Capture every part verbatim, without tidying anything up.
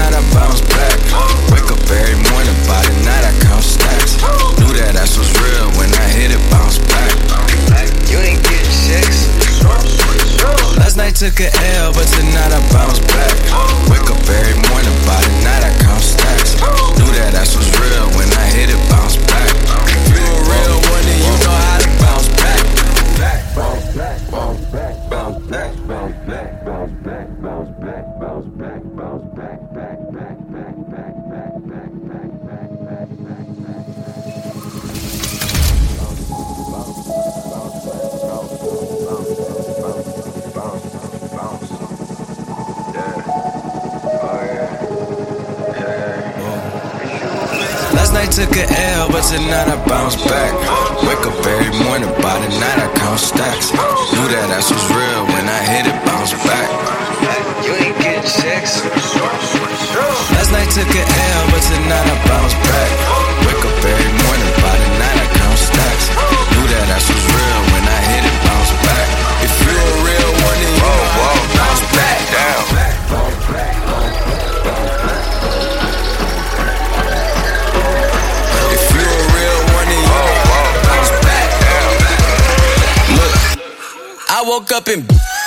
tonight I bounce back. Wake up every morning, by the night I count stacks. Knew that ass was real when I hit it, bounce back. You ain't getting sex. Last night took a L, but tonight I bounce back. Wake up every morning, by the night I count stacks. Knew that ass was real when I hit it, bounce back. If you a real one, then you know how to bounce back. Bounce back, bounce back, bounce back, bounce back, bounce back, bounce back, bounce back, bounce back, back, back, back, back, back, back, back, back, back, back, back. Last night took a L, but tonight I bounce back. Wake up every morning, by the night I count stacks. Knew that ass was real when I hit it, bounce back. You ain't getting sex. Last night took a L, but tonight I bounce back. Wake up every morning, by the night I count stacks. Knew that ass was real when I hit it, bounce back. If you a real one, then you know how to bounce back. Down. Bounce back, bounce back, bounce back. If you a real one, then you know how to bounce back. Look, I woke up in.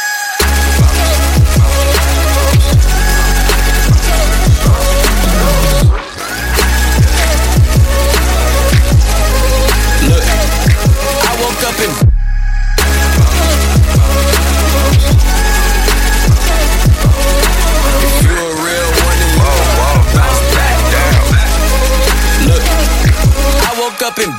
Up in if you a real one, then you bounce back down. Look, I woke up in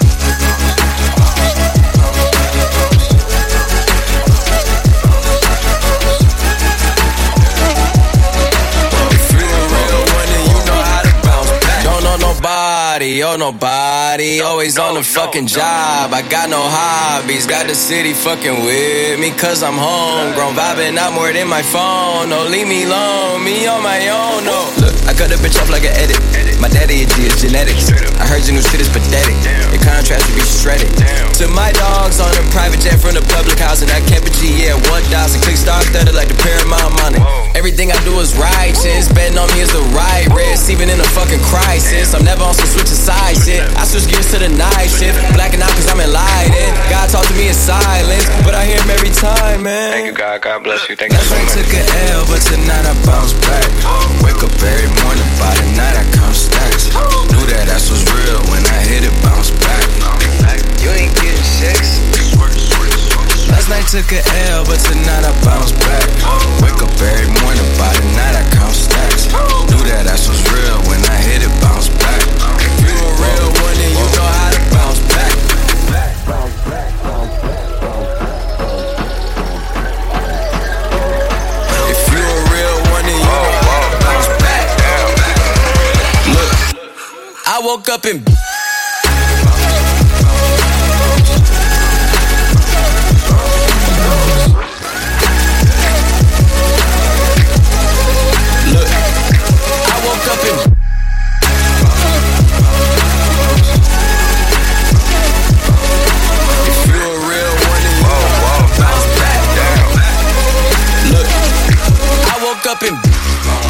if you a real one, then you know how to bounce back. Don't know nobody, oh nobody, always on the fucking job. I got no hobbies, got the city fucking with me, cause I'm homegrown, vibing out more than my phone. No, leave me alone, me on my own, no. Look, I cut the bitch off like an edit. My daddy a G, it's genetics. I heard your new shit is pathetic. Your contrast to be shredded. To my dogs on a private jet from the public house, and I kept a G, yeah, one thousand. Click star studded like the Paramount money. Everything I do is righteous, betting on me is the right risk, even in a fucking crisis. I'm never on some switch side shit. I switch gears to the night shift, blacking out cause I'm enlightened. God talk to me in silence, but I hear him every time, man. Thank you, God. God bless you. Thank you so much. Last night took a L, but tonight I bounce back. Wake up every morning, by the night I count stacks. Knew that ass was real when I hit it, bounce back. You ain't getting sex. Last night took a L, but tonight I bounce back. Wake up every morning, by the night I count stacks. Knew that ass was real when I hit it, bounce back. If you a real one, then you know how to bounce back. Bounce back, bounce back, bounce back. If you a real one, then you know how to bounce back. Look, I woke up in. Look, I woke up in. If you a real one, then you bounce back down. Look, I woke up in.